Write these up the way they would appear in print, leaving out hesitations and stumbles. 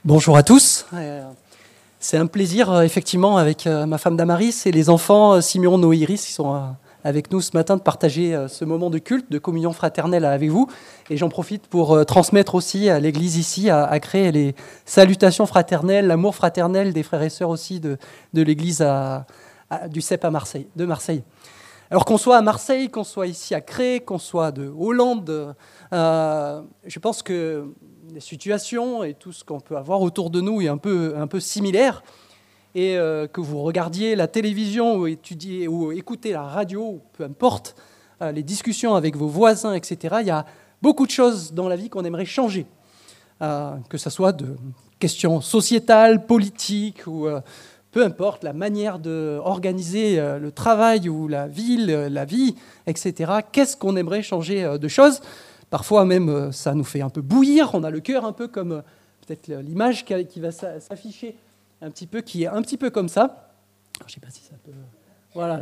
Bonjour à tous. C'est un plaisir, effectivement, avec ma femme Damaris et les enfants Simeon, Noé, Iris, qui sont avec nous ce matin, de partager ce moment de culte, de communion fraternelle avec vous. Et j'en profite pour transmettre aussi à l'Église ici, à créer les salutations fraternelles, l'amour fraternel des frères et sœurs aussi de l'Église du CEP de Marseille. Alors qu'on soit à Marseille, qu'on soit ici à Cré, qu'on soit de Hollande, je pense que les situations et tout ce qu'on peut avoir autour de nous est un peu similaire. Et que vous regardiez la télévision ou étudiez ou écoutez la radio, peu importe, les discussions avec vos voisins, etc., il y a beaucoup de choses dans la vie qu'on aimerait changer. Que ce soit de questions sociétales, politiques, ou peu importe, la manière d'organiser le travail ou la vie, etc. Qu'est-ce qu'on aimerait changer de choses ? Parfois même, ça nous fait un peu bouillir, on a le cœur un peu comme peut-être l'image qui va s'afficher un petit peu, qui est un petit peu comme ça. Alors, je ne sais pas si ça peut... Voilà,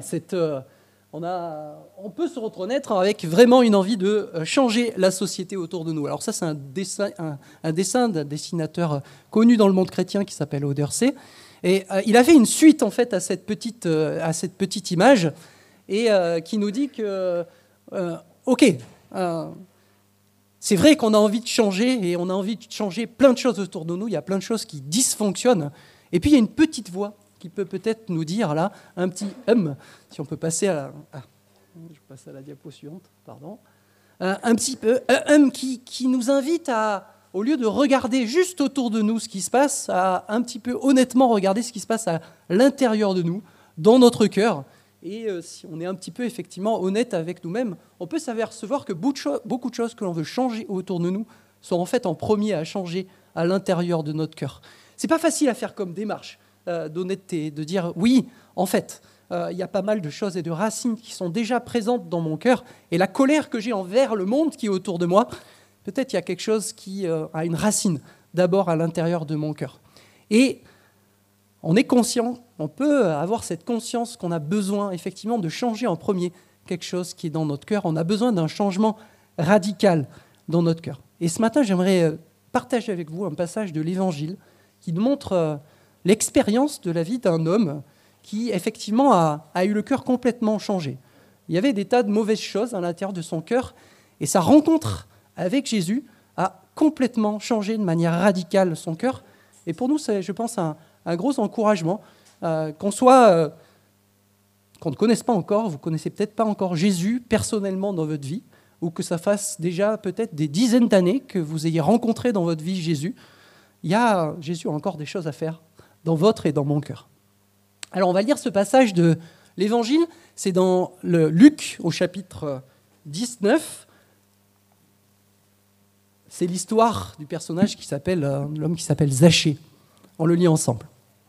on peut se reconnaître avec vraiment une envie de changer la société autour de nous. Alors ça, c'est un dessin d'un dessinateur connu dans le monde chrétien qui s'appelle Odersey. Et il a fait une suite, en fait, à cette petite image et qui nous dit que, OK, c'est vrai qu'on a envie de changer et on a envie de changer plein de choses autour de nous. Il y a plein de choses qui dysfonctionnent. Et puis, il y a une petite voix qui peut peut-être nous dire, là, un petit si on peut passer je passe à la diapo suivante, pardon. Un petit peu, qui nous invite à, au lieu de regarder juste autour de nous ce qui se passe, à un petit peu honnêtement regarder ce qui se passe à l'intérieur de nous, dans notre cœur. Et si on est un petit peu effectivement honnête avec nous-mêmes, on peut s'apercevoir que beaucoup de choses que l'on veut changer autour de nous sont en fait en premier à changer à l'intérieur de notre cœur. C'est pas facile à faire comme démarche d'honnêteté, de dire oui, en fait, il y a pas mal de choses et de racines qui sont déjà présentes dans mon cœur, et la colère que j'ai envers le monde qui est autour de moi, peut-être il y a quelque chose qui a une racine d'abord à l'intérieur de mon cœur. Et on est conscient, on peut avoir cette conscience qu'on a besoin effectivement de changer en premier quelque chose qui est dans notre cœur. On a besoin d'un changement radical dans notre cœur. Et ce matin, j'aimerais partager avec vous un passage de l'Évangile qui nous montre l'expérience de la vie d'un homme qui, effectivement, a eu le cœur complètement changé. Il y avait des tas de mauvaises choses à l'intérieur de son cœur, et sa rencontre avec Jésus a complètement changé de manière radicale son cœur. Et pour nous, c'est, je pense, un gros encouragement, qu'on ne connaisse pas encore, vous ne connaissez peut-être pas encore Jésus personnellement dans votre vie, ou que ça fasse déjà peut-être des dizaines d'années que vous ayez rencontré dans votre vie Jésus. Jésus a encore des choses à faire dans votre et dans mon cœur. Alors on va lire ce passage de l'Évangile, c'est dans le Luc au chapitre 19. C'est l'histoire du personnage l'homme qui s'appelle Zachée. On le lit ensemble.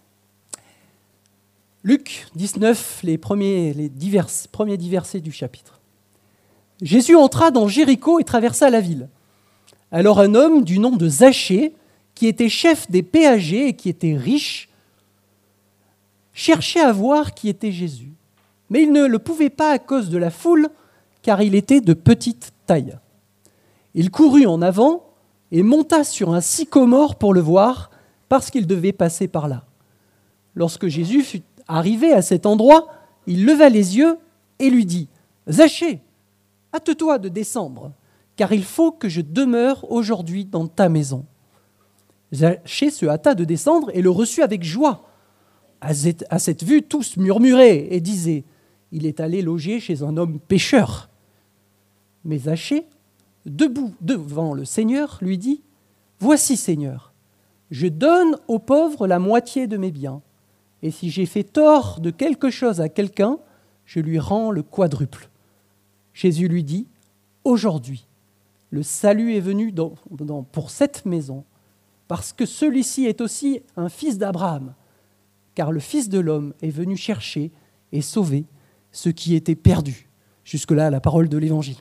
Luc 19, les premiers 10 versets du chapitre. Jésus entra dans Jéricho et traversa la ville. Alors un homme du nom de Zachée, qui était chef des péagers et qui était riche, cherchait à voir qui était Jésus. Mais il ne le pouvait pas à cause de la foule, car il était de petite taille. Il courut en avant et monta sur un sycomore pour le voir, parce qu'il devait passer par là. Lorsque Jésus fut arrivé à cet endroit, il leva les yeux et lui dit « Zachée, hâte-toi de descendre, car il faut que je demeure aujourd'hui dans ta maison. » Zachée se hâta de descendre et le reçut avec joie. À cette vue, tous murmuraient et disaient « Il est allé loger chez un homme pécheur. » Mais Zachée, debout devant le Seigneur, lui dit « Voici, Seigneur, je donne aux pauvres la moitié de mes biens, et si j'ai fait tort de quelque chose à quelqu'un, je lui rends le quadruple. » Jésus lui dit « Aujourd'hui, le salut est venu pour cette maison, parce que celui-ci est aussi un fils d'Abraham, car le Fils de l'homme est venu chercher et sauver ce qui était perdu. » Jusque-là, la parole de l'Évangile.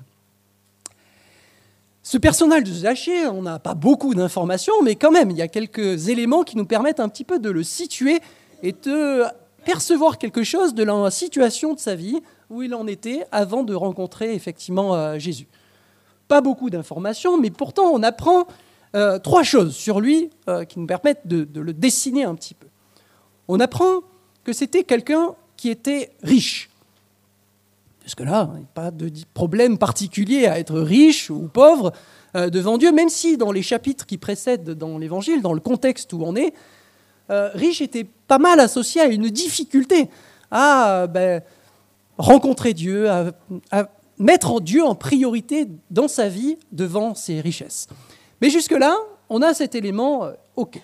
Ce personnage de Zachée, on n'a pas beaucoup d'informations, mais quand même, il y a quelques éléments qui nous permettent un petit peu de le situer et de percevoir quelque chose de la situation de sa vie, où il en était avant de rencontrer effectivement Jésus. Pas beaucoup d'informations, mais pourtant on apprend 3 choses sur lui qui nous permettent de le dessiner un petit peu. On apprend que c'était quelqu'un qui était riche. Jusque-là, il n'y a pas de problème particulier à être riche ou pauvre devant Dieu, même si dans les chapitres qui précèdent dans l'Évangile, dans le contexte où on est, riche était pas mal associé à une difficulté à rencontrer Dieu, à mettre Dieu en priorité dans sa vie devant ses richesses. Mais jusque-là, on a cet élément, OK.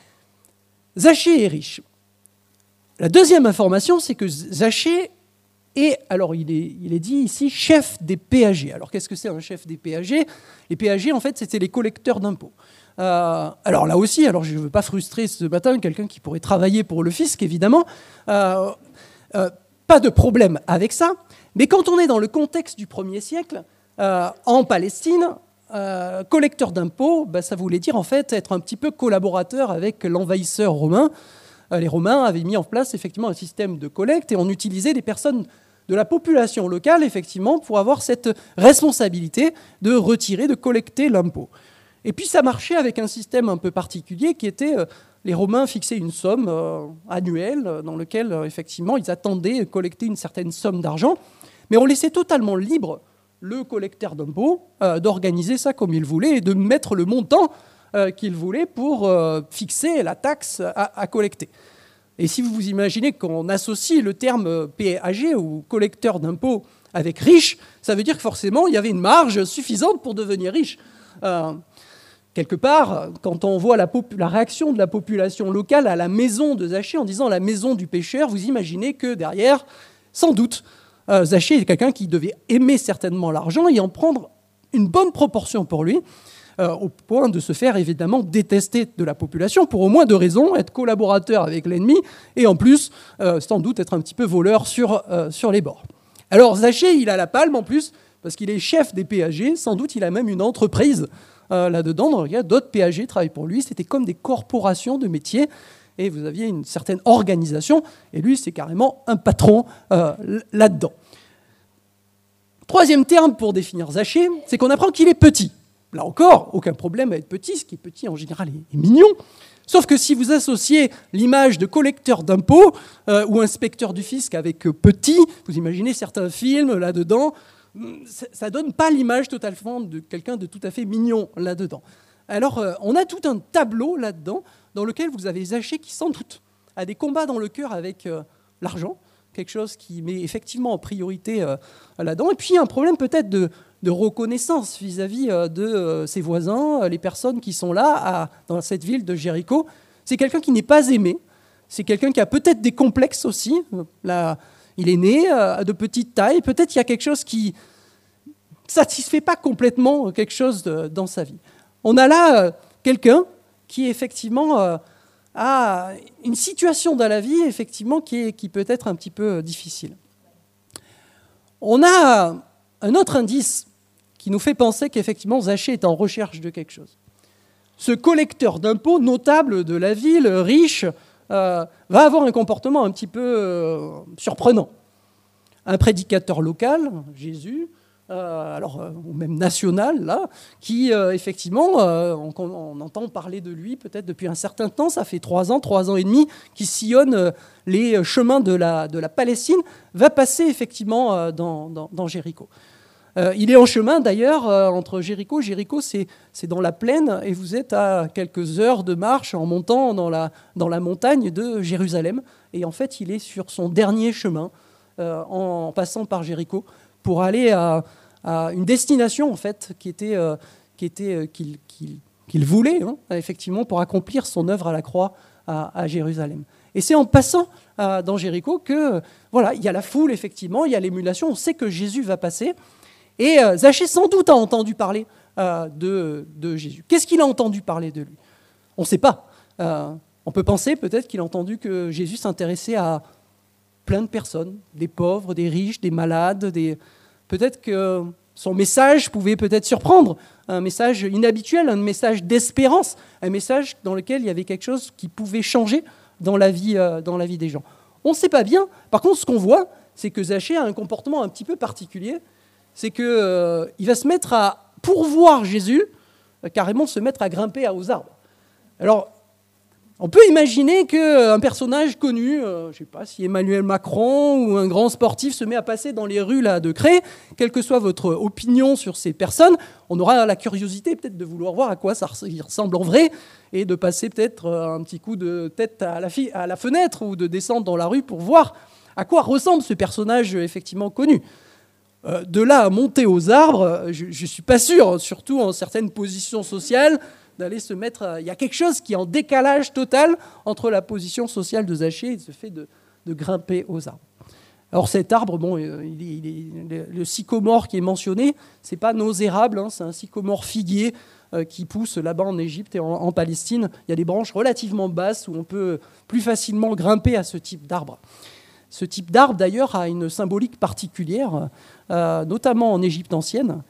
Zachée est riche. La deuxième information, c'est que Zachée est, alors il est dit ici, chef des péagers. Alors qu'est-ce que c'est un chef des péagers ? Les péagers, en fait, c'était les collecteurs d'impôts. Alors là aussi, je ne veux pas frustrer ce matin quelqu'un qui pourrait travailler pour le fisc, évidemment. Pas de problème avec ça. Mais quand on est dans le contexte du 1er siècle, en Palestine, collecteur d'impôts, ça voulait dire en fait être un petit peu collaborateur avec l'envahisseur romain. Les Romains avaient mis en place effectivement un système de collecte et on utilisait des personnes de la population locale effectivement pour avoir cette responsabilité de retirer, de collecter l'impôt. Et puis ça marchait avec un système un peu particulier qui était, les Romains fixaient une somme annuelle dans laquelle effectivement ils attendaient collecter une certaine somme d'argent, mais on laissait totalement libre le collecteur d'impôts d'organiser ça comme il voulait et de mettre le montant qu'il voulait pour fixer la taxe à collecter. Et si vous vous imaginez qu'on associe le terme péager ou collecteur d'impôts avec riche, ça veut dire que forcément il y avait une marge suffisante pour devenir riche. Quelque part, quand on voit la réaction de la population locale à la maison de Zachée en disant la maison du pécheur, vous imaginez que derrière, sans doute, Zachée est quelqu'un qui devait aimer certainement l'argent et en prendre une bonne proportion pour lui, au point de se faire évidemment détester de la population pour au moins 2 raisons, être collaborateur avec l'ennemi et en plus, sans doute, être un petit peu voleur sur les bords. Alors Zachée, il a la palme en plus, parce qu'il est chef des péagers, sans doute il a même une entreprise là-dedans, dans lequel d'autres péagers travaillent pour lui, c'était comme des corporations de métiers, et vous aviez une certaine organisation, et lui c'est carrément un patron là-dedans. 3e terme pour définir Zachée, c'est qu'on apprend qu'il est petit. Là encore, aucun problème à être petit, ce qui est petit en général est mignon. Sauf que si vous associez l'image de collecteur d'impôts ou inspecteur du fisc avec petit, vous imaginez certains films là-dedans, ça ne donne pas l'image totalement de quelqu'un de tout à fait mignon là-dedans. Alors, on a tout un tableau là-dedans dans lequel vous avez Zachée qui, sans doute, a des combats dans le cœur avec l'argent, quelque chose qui met effectivement en priorité là-dedans, et puis un problème peut-être de reconnaissance vis-à-vis de ses voisins, les personnes qui sont là, dans cette ville de Jéricho. C'est quelqu'un qui n'est pas aimé, c'est quelqu'un qui a peut-être des complexes aussi. Là, il est né de petite taille, peut-être qu'il y a quelque chose qui ne satisfait pas complètement quelque chose dans sa vie. On a là quelqu'un qui effectivement a une situation dans la vie effectivement qui peut être un petit peu difficile. On a un autre indice qui nous fait penser qu'effectivement Zachée est en recherche de quelque chose. Ce collecteur d'impôts notable de la ville, riche, va avoir un comportement un petit peu surprenant. Un prédicateur local, Jésus, ou même national, là, qui effectivement, on entend parler de lui peut-être depuis un certain temps, ça fait 3 ans et demi, qui sillonne les chemins de la Palestine, va passer effectivement dans Jéricho. Il est en chemin d'ailleurs entre Jéricho. Jéricho, c'est dans la plaine et vous êtes à quelques heures de marche en montant dans la montagne de Jérusalem. Et en fait, il est sur son dernier chemin en passant par Jéricho pour aller à une destination en fait qu'il voulait effectivement pour accomplir son œuvre à la croix à Jérusalem. Et c'est en passant dans Jéricho que voilà, il y a la foule effectivement, il y a l'émulation. On sait que Jésus va passer. Et Zachée, sans doute, a entendu parler de Jésus. Qu'est-ce qu'il a entendu parler de lui ? On ne sait pas. On peut penser peut-être qu'il a entendu que Jésus s'intéressait à plein de personnes, des pauvres, des riches, des malades. Peut-être que son message pouvait peut-être surprendre, un message inhabituel, un message d'espérance, un message dans lequel il y avait quelque chose qui pouvait changer dans la vie des gens. On ne sait pas bien. Par contre, ce qu'on voit, c'est que Zachée a un comportement un petit peu particulier. C'est qu'il va se mettre à pourvoir Jésus carrément se mettre à grimper aux arbres. Alors, on peut imaginer qu'un personnage connu, je ne sais pas si Emmanuel Macron ou un grand sportif se met à passer dans les rues là, de Cré, quelle que soit votre opinion sur ces personnes, on aura la curiosité peut-être de vouloir voir à quoi ça ressemble en vrai et de passer peut-être un petit coup de tête à la fenêtre ou de descendre dans la rue pour voir à quoi ressemble ce personnage effectivement connu. De là à monter aux arbres, je ne suis pas sûr, surtout en certaines positions sociales, d'aller se mettre... Il y a quelque chose qui est en décalage total entre la position sociale de Zachée et ce fait de grimper aux arbres. Alors cet arbre, bon, le sycomore qui est mentionné, ce n'est pas nos érables, hein, c'est un sycomore figuier qui pousse là-bas en Égypte et en Palestine. Il y a des branches relativement basses où on peut plus facilement grimper à ce type d'arbre. Ce type d'arbre, d'ailleurs, a une symbolique particulière, notamment en Égypte ancienne.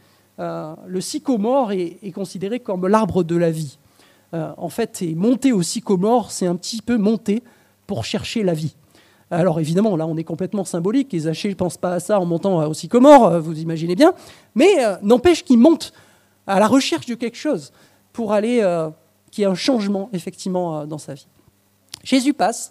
Le sycomore est considéré comme l'arbre de la vie. En fait, monter au sycomore, c'est un petit peu monter pour chercher la vie. Alors évidemment, là, on est complètement symbolique, et Zachée ne pense pas à ça en montant au sycomore, vous imaginez bien, mais n'empêche qu'il monte à la recherche de quelque chose pour aller, qu'il y ait un changement, effectivement, dans sa vie. Jésus passe,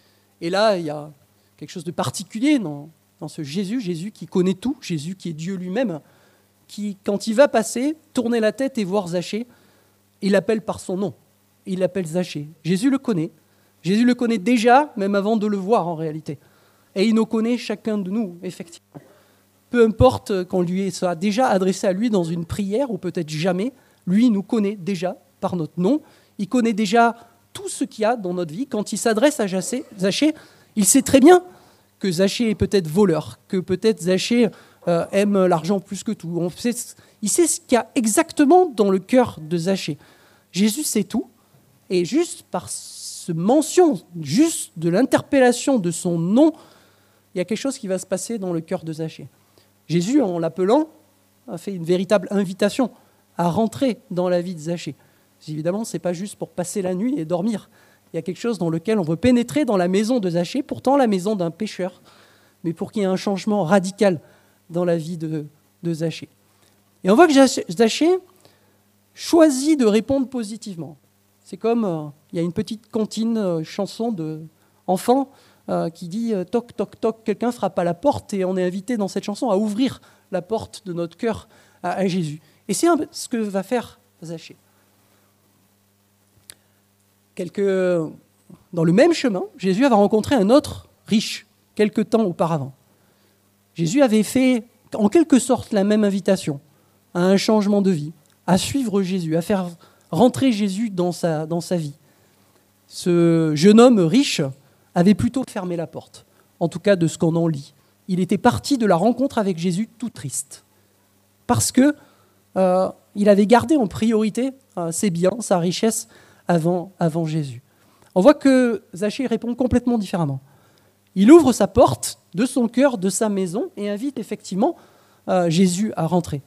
et là, il y a quelque chose de particulier dans ce Jésus qui connaît tout, Jésus qui est Dieu lui-même, qui, quand il va passer, tourner la tête et voir Zachée, il l'appelle par son nom. Il l'appelle Zachée. Jésus le connaît. Jésus le connaît déjà, même avant de le voir en réalité. Et il nous connaît chacun de nous, effectivement. Peu importe qu'on lui soit déjà adressé à lui dans une prière, ou peut-être jamais, lui nous connaît déjà par notre nom. Il connaît déjà tout ce qu'il y a dans notre vie. Quand il s'adresse à Zachée, il sait très bien que Zachée est peut-être voleur, que peut-être Zachée aime l'argent plus que tout. Il sait ce qu'il y a exactement dans le cœur de Zachée. Jésus sait tout, et juste par ce mention, juste de l'interpellation de son nom, il y a quelque chose qui va se passer dans le cœur de Zachée. Jésus, en l'appelant, a fait une véritable invitation à rentrer dans la vie de Zachée. Évidemment, ce n'est pas juste pour passer la nuit et dormir. Il y a quelque chose dans lequel on veut pénétrer dans la maison de Zachée, pourtant la maison d'un pécheur, mais pour qu'il y ait un changement radical dans la vie de Zachée. Et on voit que Zachée choisit de répondre positivement. C'est comme, il y a une petite cantine chanson d'enfant qui dit « toc, toc, toc », quelqu'un frappe à la porte et on est invité dans cette chanson à ouvrir la porte de notre cœur à Jésus. Et c'est ce que va faire Zachée. Dans le même chemin, Jésus va rencontrer un autre riche, quelque temps auparavant. Jésus avait fait, en quelque sorte, la même invitation à un changement de vie, à suivre Jésus, à faire rentrer Jésus dans sa vie. Ce jeune homme riche avait plutôt fermé la porte, en tout cas de ce qu'on en lit. Il était parti de la rencontre avec Jésus tout triste, parce que il avait gardé en priorité ses biens, sa richesse, avant Jésus. On voit que Zachée répond complètement différemment. Il ouvre sa porte de son cœur, de sa maison, et invite effectivement Jésus à rentrer.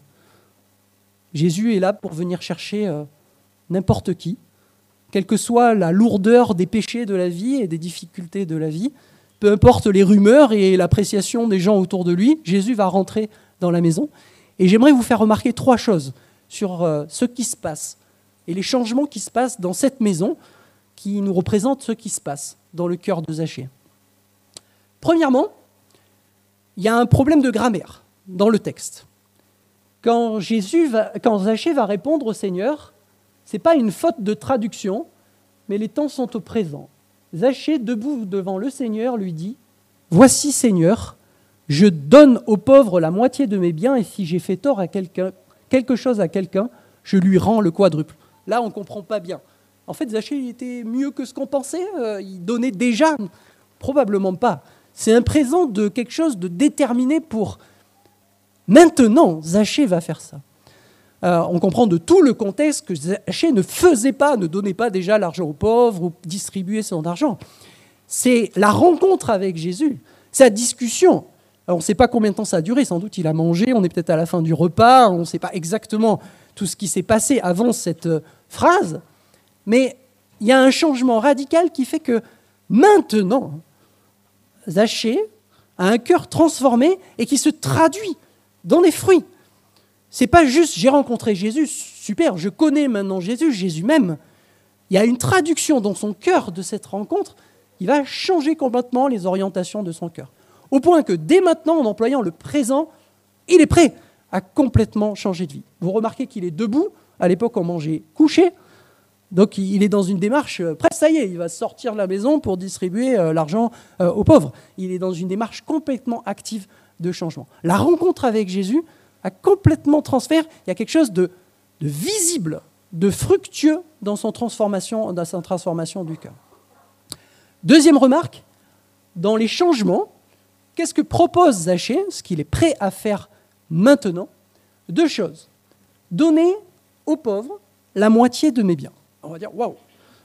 Jésus est là pour venir chercher n'importe qui, quelle que soit la lourdeur des péchés de la vie et des difficultés de la vie, peu importe les rumeurs et l'appréciation des gens autour de lui, Jésus va rentrer dans la maison. Et j'aimerais vous faire remarquer 3 choses sur ce qui se passe et les changements qui se passent dans cette maison qui nous représentent ce qui se passe dans le cœur de Zachée. Premièrement, il y a un problème de grammaire dans le texte. Quand Zachée va répondre au Seigneur, ce n'est pas une faute de traduction, mais les temps sont au présent. Zachée, debout devant le Seigneur, lui dit « Voici, Seigneur, je donne aux pauvres la moitié de mes biens, et si j'ai fait tort à quelque chose à quelqu'un, je lui rends le quadruple. » Là, on ne comprend pas bien. En fait, Zachée était mieux que ce qu'on pensait. Il donnait déjà. Probablement pas. C'est un présent de quelque chose de déterminé pour... Maintenant, Zachée va faire ça. On comprend de tout le contexte que Zachée ne faisait pas, ne donnait pas déjà l'argent aux pauvres ou distribuait son argent. C'est la rencontre avec Jésus, sa discussion. Alors, on ne sait pas combien de temps ça a duré. Sans doute, il a mangé. On est peut-être à la fin du repas. On ne sait pas exactement tout ce qui s'est passé avant cette phrase. Mais il y a un changement radical qui fait que maintenant, Zachée a un cœur transformé et qui se traduit dans des fruits. c'est pas juste j'ai rencontré Jésus, super, je connais maintenant Jésus, Jésus m'aime. Il y a une traduction dans son cœur de cette rencontre, il va changer complètement les orientations de son cœur. Au point que dès maintenant, en employant le présent, il est prêt à complètement changer de vie. Vous remarquez qu'il est debout, à l'époque on mangeait couché, donc il est dans une démarche, presque ça y est, il va sortir de la maison pour distribuer l'argent aux pauvres. Il est dans une démarche complètement active de changement. La rencontre avec Jésus a complètement transféré, il y a quelque chose de visible, de fructueux dans sa transformation du cœur. Deuxième remarque, dans les changements, qu'est-ce que propose Zachée, ce qu'il est prêt à faire maintenant? Deux choses. Donner aux pauvres la moitié de mes biens. On va dire, waouh,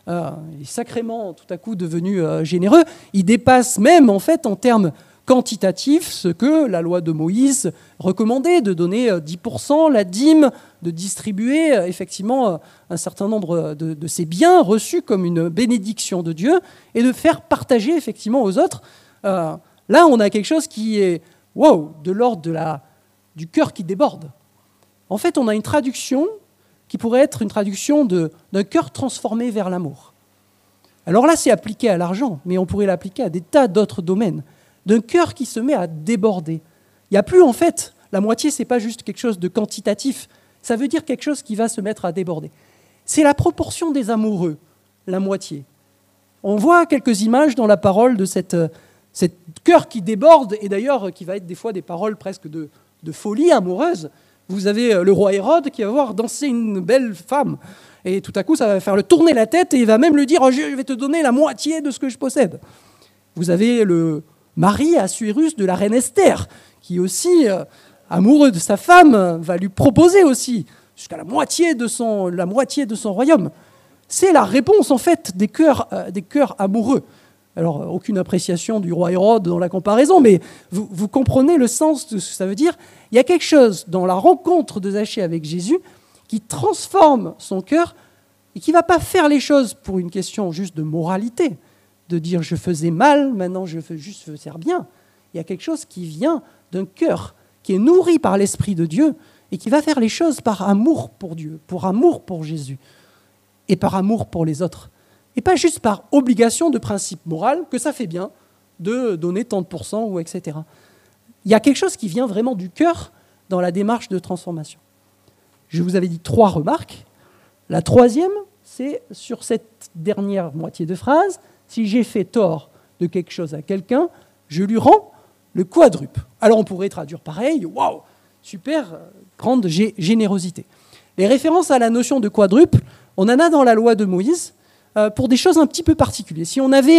il est sacrément tout à coup devenu généreux. Il dépasse même, en fait, en termes quantitatifs, ce que la loi de Moïse recommandait, de donner 10%, la dîme, de distribuer effectivement un certain nombre de ces biens reçus comme une bénédiction de Dieu et de faire partager effectivement aux autres. Là, on a quelque chose qui est, waouh, de l'ordre du cœur qui déborde. En fait, on a une traduction qui pourrait être une traduction d'un cœur transformé vers l'amour. Alors là, c'est appliqué à l'argent, mais on pourrait l'appliquer à des tas d'autres domaines. D'un cœur qui se met à déborder. Il n'y a plus, en fait, la moitié, ce n'est pas juste quelque chose de quantitatif. Ça veut dire quelque chose qui va se mettre à déborder. C'est la proportion des amoureux, la moitié. On voit quelques images dans la parole de cette cœur qui déborde, et d'ailleurs qui va être des fois des paroles presque de folie amoureuse. Vous avez le roi Hérode qui va voir danser une belle femme, et tout à coup ça va faire le tourner la tête, et il va même lui dire « Je vais te donner la moitié de ce que je possède ». Vous avez le mari Assuérus de la reine Esther, qui aussi, amoureux de sa femme, va lui proposer aussi jusqu'à la moitié de son royaume. C'est la réponse en fait des cœurs amoureux. Alors, aucune appréciation du roi Hérode dans la comparaison, mais vous comprenez le sens de ce que ça veut dire. Il y a quelque chose dans la rencontre de Zachée avec Jésus qui transforme son cœur et qui ne va pas faire les choses pour une question juste de moralité, de dire je faisais mal, maintenant je veux juste faire bien. Il y a quelque chose qui vient d'un cœur qui est nourri par l'Esprit de Dieu et qui va faire les choses par amour pour Dieu, pour amour pour Jésus et par amour pour les autres. Et pas juste par obligation de principe moral, que ça fait bien de donner tant de pourcents ou etc. Il y a quelque chose qui vient vraiment du cœur dans la démarche de transformation. Je vous avais dit 3 remarques. La troisième, c'est sur cette dernière moitié de phrase. Si j'ai fait tort de quelque chose à quelqu'un, je lui rends le quadruple. Alors on pourrait traduire pareil, waouh, super, grande générosité. Les références à la notion de quadruple, on en a dans la loi de Moïse pour des choses un petit peu particulières. Si on avait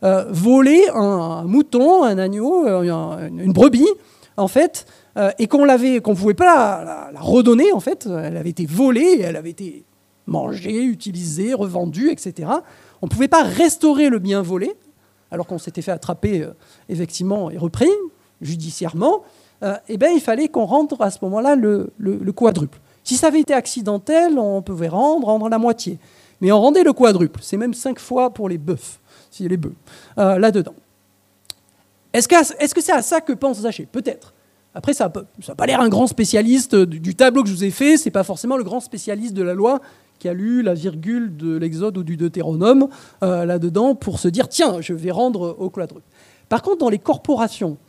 volé un mouton, un agneau, une brebis, en fait, et qu'on ne pouvait pas la redonner, en fait, elle avait été volée, elle avait été mangée, utilisée, revendue, etc. On ne pouvait pas restaurer le bien volé, alors qu'on s'était fait attraper, effectivement, et repris judiciairement. Il fallait qu'on rende à ce moment-là le quadruple. Si ça avait été accidentel, on pouvait rendre la moitié. Mais on rendait le quadruple. C'est même 5 fois pour les bœufs, si les bœufs, là-dedans. Est-ce que c'est à ça que pense Zachée? Peut-être. Après, ça n'a pas l'air un grand spécialiste du tableau que je vous ai fait. Ce n'est pas forcément le grand spécialiste de la loi qui a lu la virgule de l'Exode ou du Deutéronome là-dedans pour se dire « Tiens, je vais rendre au quadruple ». Par contre, dans les corporations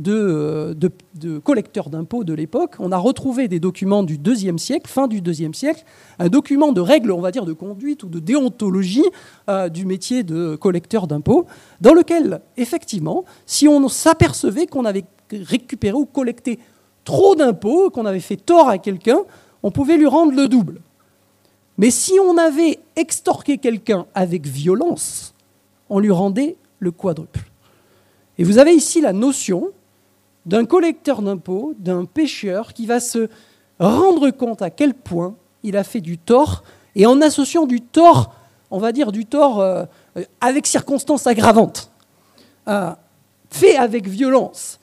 de collecteurs d'impôts de l'époque, on a retrouvé des documents du IIe siècle, fin du IIe siècle, un document de règles, on va dire, de conduite ou de déontologie du métier de collecteur d'impôts, dans lequel, effectivement, si on s'apercevait qu'on avait récupéré ou collecté trop d'impôts, qu'on avait fait tort à quelqu'un, on pouvait lui rendre le double. Mais si on avait extorqué quelqu'un avec violence, on lui rendait le quadruple. Et vous avez ici la notion d'un collecteur d'impôts, d'un pécheur qui va se rendre compte à quel point il a fait du tort, et en associant du tort, on va dire du tort avec circonstances aggravantes, fait avec violence.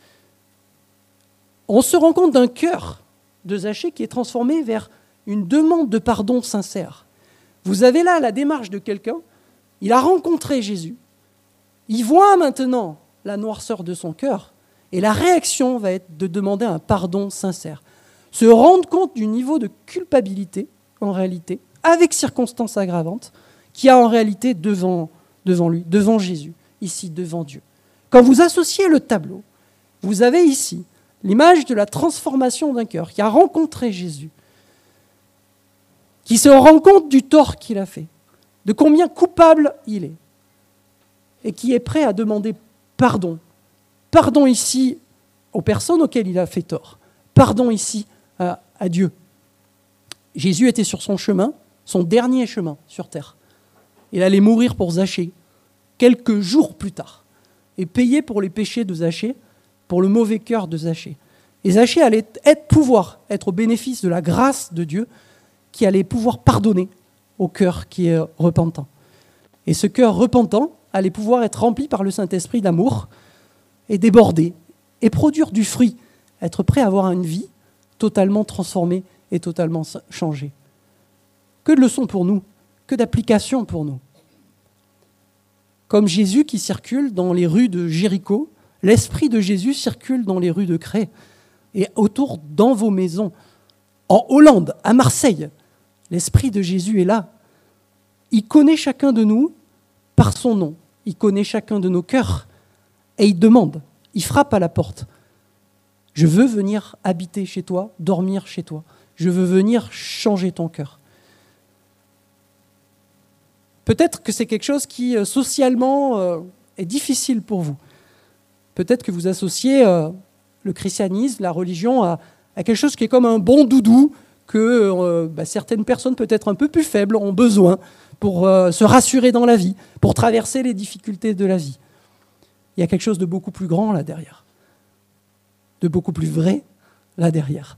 On se rend compte d'un cœur de Zachée qui est transformé vers une demande de pardon sincère. Vous avez là la démarche de quelqu'un, il a rencontré Jésus, il voit maintenant la noirceur de son cœur, et la réaction va être de demander un pardon sincère. se rendre compte du niveau de culpabilité, en réalité, avec circonstances aggravantes, qu'il y a en réalité devant lui, devant Jésus, ici, devant Dieu. Quand vous associez le tableau, vous avez ici l'image de la transformation d'un cœur qui a rencontré Jésus, qui se rend compte du tort qu'il a fait, de combien coupable il est, et qui est prêt à demander pardon. Pardon ici aux personnes auxquelles il a fait tort. Pardon ici à Dieu. Jésus était sur son chemin, son dernier chemin sur terre. Il allait mourir pour Zachée quelques jours plus tard et payer pour les péchés de Zachée, pour le mauvais cœur de Zachée. Et Zachée allait pouvoir être au bénéfice de la grâce de Dieu qui allait pouvoir pardonner au cœur qui est repentant. Et ce cœur repentant allait pouvoir être rempli par le Saint-Esprit d'amour et déborder et produire du fruit, être prêt à avoir une vie totalement transformée et totalement changée. Que de leçons pour nous, que d'applications pour nous. Comme Jésus qui circule dans les rues de Jéricho, l'Esprit de Jésus circule dans les rues de Cré et autour dans vos maisons. En Hollande, à Marseille, l'Esprit de Jésus est là. Il connaît chacun de nous par son nom. Il connaît chacun de nos cœurs et il demande, il frappe à la porte. Je veux venir habiter chez toi, dormir chez toi. Je veux venir changer ton cœur. Peut-être que c'est quelque chose qui, socialement, est difficile pour vous. Peut-être que vous associez le christianisme, la religion, à quelque chose qui est comme un bon doudou que certaines personnes, peut-être un peu plus faibles, ont besoin pour se rassurer dans la vie, pour traverser les difficultés de la vie. Il y a quelque chose de beaucoup plus grand là derrière, de beaucoup plus vrai là derrière.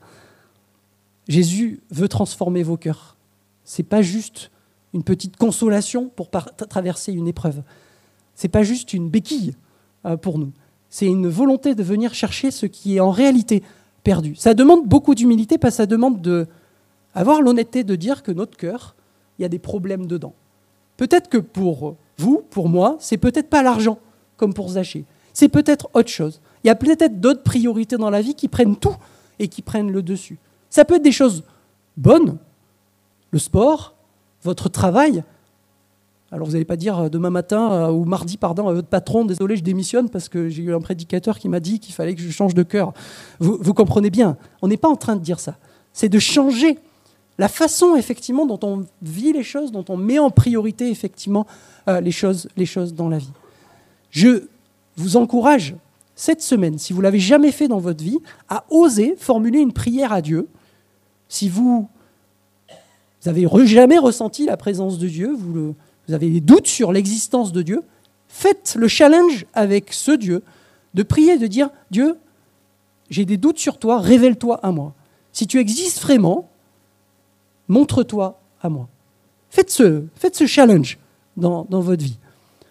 Jésus veut transformer vos cœurs. Ce n'est pas juste une petite consolation pour traverser une épreuve. Ce n'est pas juste une béquille pour nous. C'est une volonté de venir chercher ce qui est en réalité perdu. Ça demande beaucoup d'humilité parce que ça demande d'avoir l'honnêteté de dire que notre cœur, il y a des problèmes dedans. Peut-être que pour vous, pour moi, c'est peut-être pas l'argent comme pour Zachée. C'est peut-être autre chose. Il y a peut-être d'autres priorités dans la vie qui prennent tout et qui prennent le dessus. Ça peut être des choses bonnes, le sport, votre travail. Alors vous n'allez pas dire demain matin ou mardi, à votre patron, désolé, je démissionne parce que j'ai eu un prédicateur qui m'a dit qu'il fallait que je change de cœur. Vous comprenez bien, on n'est pas en train de dire ça. C'est de changer la façon, effectivement, dont on vit les choses, dont on met en priorité, effectivement, les choses dans la vie. Je vous encourage, cette semaine, si vous ne l'avez jamais fait dans votre vie, à oser formuler une prière à Dieu. Si vous n'avez jamais ressenti la présence de Dieu, vous avez des doutes sur l'existence de Dieu, faites le challenge avec ce Dieu de prier, de dire « Dieu, j'ai des doutes sur toi, révèle-toi à moi. Si tu existes vraiment, montre-toi à moi. » Faites ce challenge dans votre vie.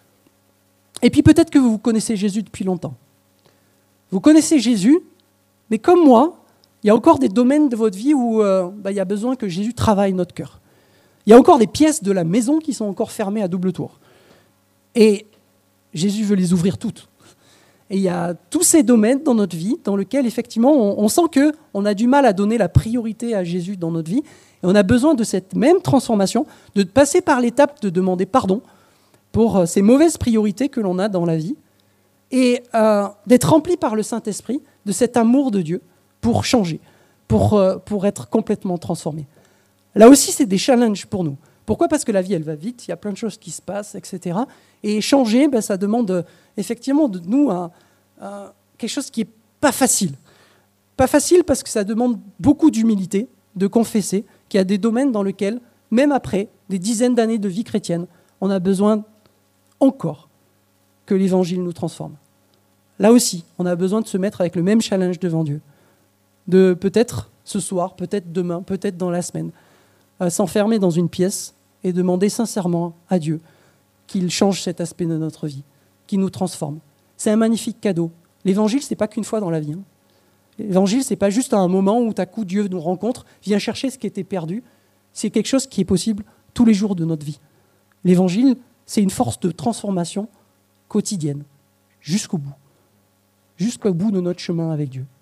Et puis peut-être que vous connaissez Jésus depuis longtemps. Vous connaissez Jésus, mais comme moi, il y a encore des domaines de votre vie où il y a besoin que Jésus travaille notre cœur. Il y a encore des pièces de la maison qui sont encore fermées à double tour. Et Jésus veut les ouvrir toutes. Et il y a tous ces domaines dans notre vie dans lesquels, effectivement, on sent qu'on a du mal à donner la priorité à Jésus dans notre vie. Et on a besoin de cette même transformation, de passer par l'étape de demander pardon pour ces mauvaises priorités que l'on a dans la vie et d'être rempli par le Saint-Esprit de cet amour de Dieu pour changer, pour être complètement transformé. Là aussi, c'est des challenges pour nous. Pourquoi ? Parce que la vie, elle va vite, il y a plein de choses qui se passent, etc. Et changer, ça demande effectivement de nous quelque chose qui n'est pas facile. Pas facile parce que ça demande beaucoup d'humilité, de confesser qu'il y a des domaines dans lesquels, même après des dizaines d'années de vie chrétienne, on a besoin encore que l'Évangile nous transforme. Là aussi, on a besoin de se mettre avec le même challenge devant Dieu. De peut-être ce soir, peut-être demain, peut-être dans la semaine, s'enfermer dans une pièce et demander sincèrement à Dieu qu'il change cet aspect de notre vie, qu'il nous transforme. C'est un magnifique cadeau. L'Évangile, ce n'est pas qu'une fois dans la vie. L'Évangile, ce n'est pas juste à un moment où tout à coup Dieu nous rencontre, vient chercher ce qui était perdu. C'est quelque chose qui est possible tous les jours de notre vie. L'Évangile, c'est une force de transformation quotidienne, jusqu'au bout de notre chemin avec Dieu.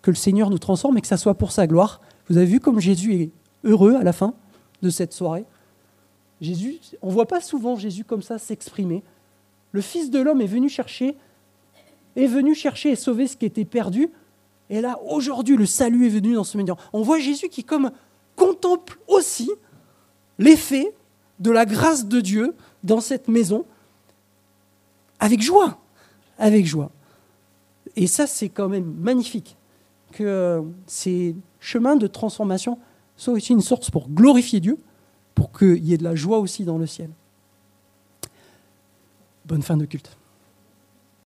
que le Seigneur nous transforme et que ça soit pour sa gloire. Vous avez vu comme Jésus est heureux à la fin de cette soirée. Jésus, on ne voit pas souvent Jésus comme ça s'exprimer. Le Fils de l'homme est venu chercher et sauver ce qui était perdu. Et là, aujourd'hui, le salut est venu dans ce médian. On voit Jésus qui comme contemple aussi l'effet de la grâce de Dieu dans cette maison avec joie. Avec joie. Et ça, c'est quand même magnifique que ces chemins de transformation soient aussi une source pour glorifier Dieu, pour qu'il y ait de la joie aussi dans le ciel. Bonne fin de culte.